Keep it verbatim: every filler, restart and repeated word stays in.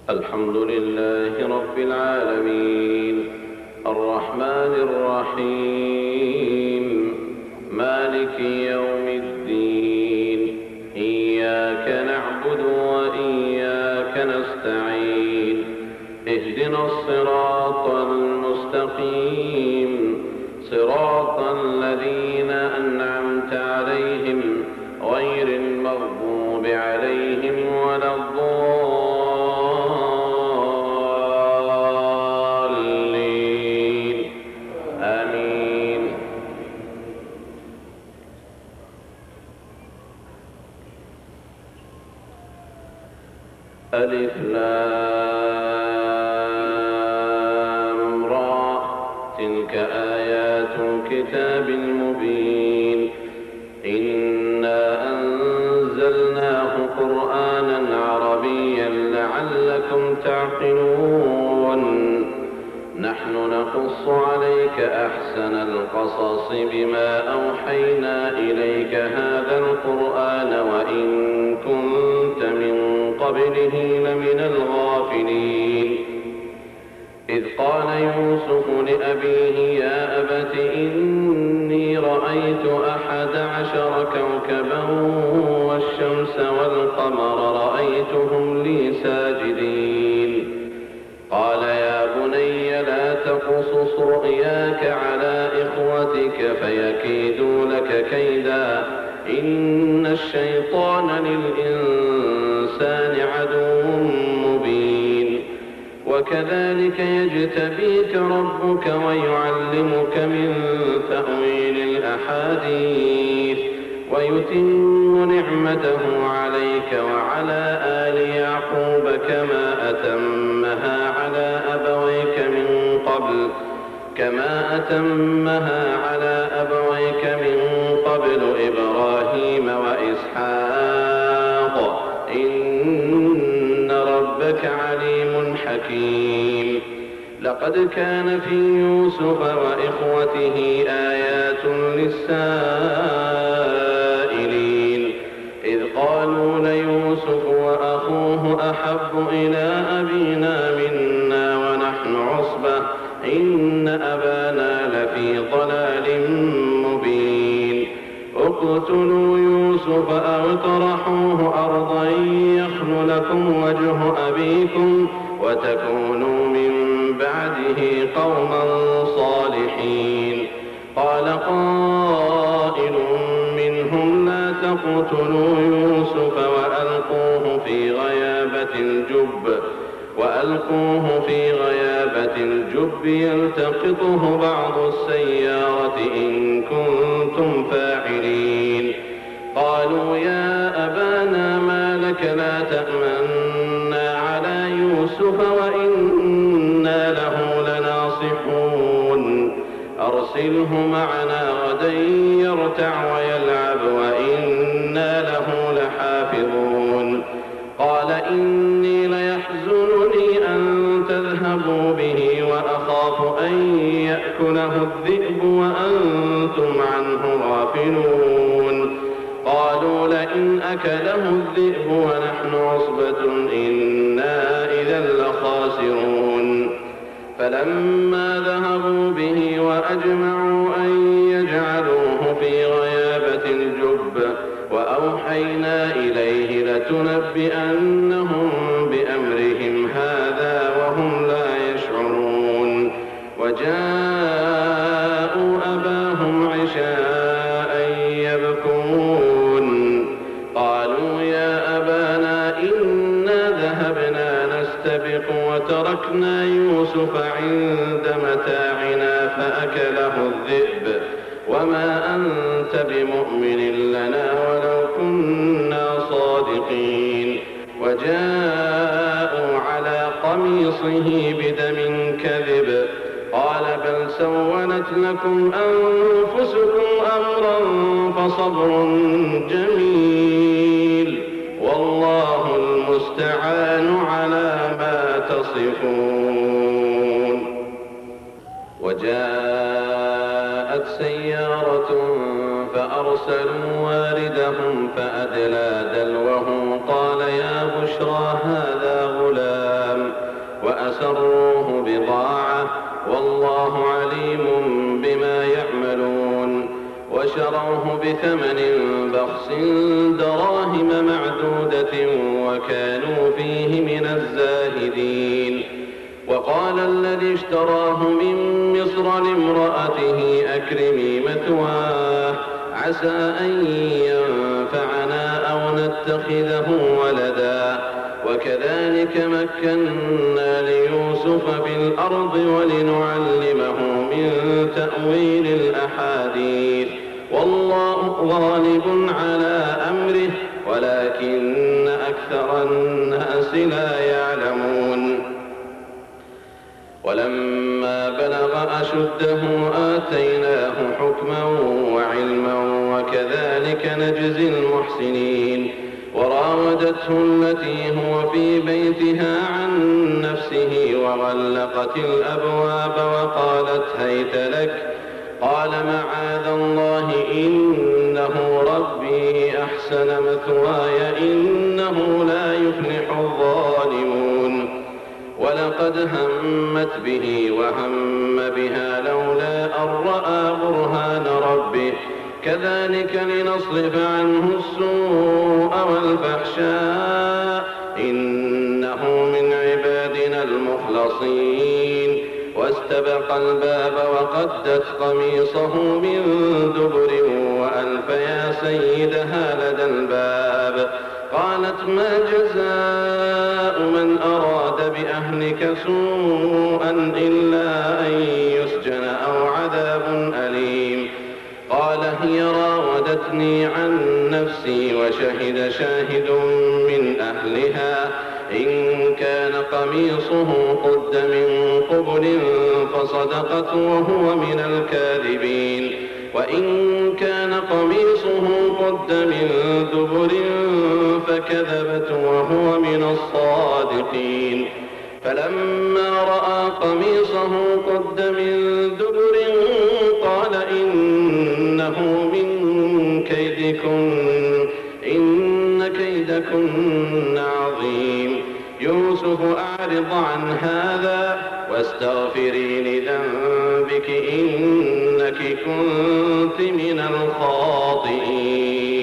الحمد لله رب العالمين الرحمن الرحيم مالك يوم الدين إياك نعبد وإياك نستعين اهدنا الصراط المستقيم صراط الذين أنعمت عليهم غير المغضوب عليهم ولا الضالين آمين. ألف لام را تلك آيات الكتاب المبين إنا أنزلناه قرآنا عربيا لعلكم تعقلون نحن نقص عليك أحسن القصص بما أوحينا إليك هذا القرآن وإن كنت من قبله لمن الغافلين إذ قال يوسف لأبيه يا أبت إني رأيت أحد عشر كوكبا والشمس والقمر رأيتهم لي ساجدين قال يا بني لا تقصص رؤياك على إخوتك فيكيدوا لك كيدا إن الشيطان للإنسان عدو مبين وكذلك يجتبيك ربك ويعلمك من تأويل الأحاديث ويتم نعمته عليك وعلى آل يعقوب كما أتمها على أبويك من قبل كما أتمها على أبويك من قبل إبراهيم وإسحاق إن ربك عليم حكيم لقد كان في يوسف وإخوته آيات للسائلين إذ قالوا ليوسف وأخوه أحب إلى أبينا منا ونحن عصبة إن أبانا لفي ضلال مبين اقتلوا يوسف أو اطرحوه أرضا يخل لكم وجه أبيكم وتكونوا من بعده قوما صالحين قال قائل منهم لا تقتلوا يوسف وألقوه في غيابة الجب وألقوه في غيابة الجب يلتقطه بعض السيارة إن كنتم فاعلين قالوا يا أبانا ما لك لا تأمنا على يوسف وإنا له لناصحون أرسله معنا غدا يرتع ويلعب وإنا له لحافظون قال إني ليحزنني أن تذهبوا به وأخاف أن يأكله الذئب وأنتم عنه غافلون قالوا لئن أكله الذئب ونحن عصبة إنا إذا لخاسرون فلما ذهبوا به وأجمعوا أن يجعلوه في غيابة الجب وأوحينا إليه لتنبئنهم بأمرهم هذا وهم لا يشعرون وجاءوا أباهم عشاء يبكون قالوا يا أبانا إنا ذهبنا نستبق وتركنا يوسف عند متاعنا فأكله الذئب وما أنت بمؤمن لنا ولو كنا صادقين وجاءوا على قميصه بدم كذب قال بل سولت لكم أنفسكم أمرا فصبر جميل والله المستعان على ما تصفون وجاءت سيارة فأرسلوا واردهم فأدلى دلوه قال يا بشرى هذا غلام وأسروه بضاعة والله عليم بما يعملون وشروه بثمن بخس دراهم معدودة وكانوا فيه من الزاهدين. وقال الذي اشتراه من مصر لامرأته أكرمي مثواه عسى أن ينفعنا أو نتخذه ولدا وكذلك مكنا ليوسف في الأرض ولنعلمه من تأويل الأحاديث والله غالب على أمره ولكن أكثر الناس لا يعلمون. ولما بلغ أشده آتيناه حكما وعلما وكذلك نجزي المحسنين. وراودته التي هو في بيتها عن نفسه وغلقت الأبواب وقالت هيت لك قال معاذ الله إنه ربي أحسن مثواي إنه لا يفلح الظالمون. ولقد همت به وهم بها لولا أن رأى برهان ربه كذلك لنصرف عنه السوء والفحشاء إنه من عبادنا المخلصين. واستبق الباب وقدت قميصه من دبر وألف يا سيدها لدى الباب قالت ما جزاء من أراد بأهلك سوءا إلا أن يسجن أو عذاب أليم. قال هي راودتني عن نفسي وشهد شاهد من أهلها إن كان قميصه قد من قبل فصدقت وهو من الكاذبين وإن كان قميصه قد من دبر فكذبت وهو من الصادقين. فلما رأى قميصه قد من دبر قال إنه من كيدكن إن كيدكن عظيم. يوسف أعرض عن هذا واستغفري لذنبك إنك كنت من الخاطئين.